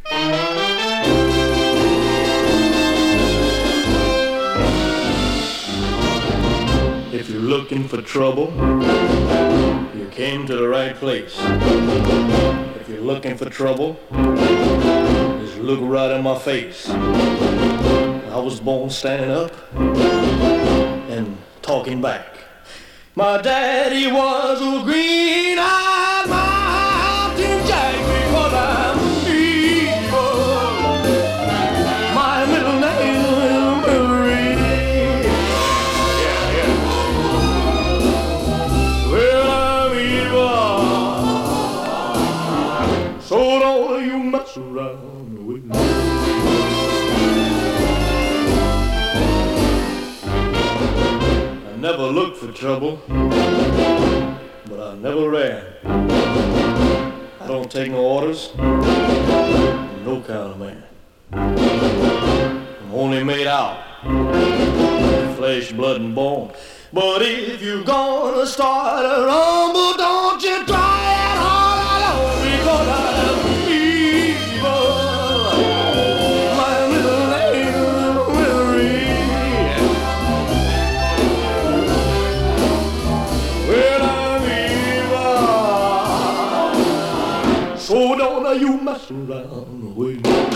If you're looking for trouble, you came to the right place. If you're looking for trouble, just look right in my face. I was born standing up and talking back. My daddy was a green-eyed mountain jack because I'm evil. My middle name is Marie. Yeah. Well, I'm evil. So don't you mess around with me. I never looked for trouble, but I never ran. I don't take no orders, I'm no kind of man. I'm only made out of flesh, blood, and bone. But if you're gonna start a rumble, don't you try it all alone, because I'm evil. My middle name is Marie. Well, I'm evil. So don't you mess around with me.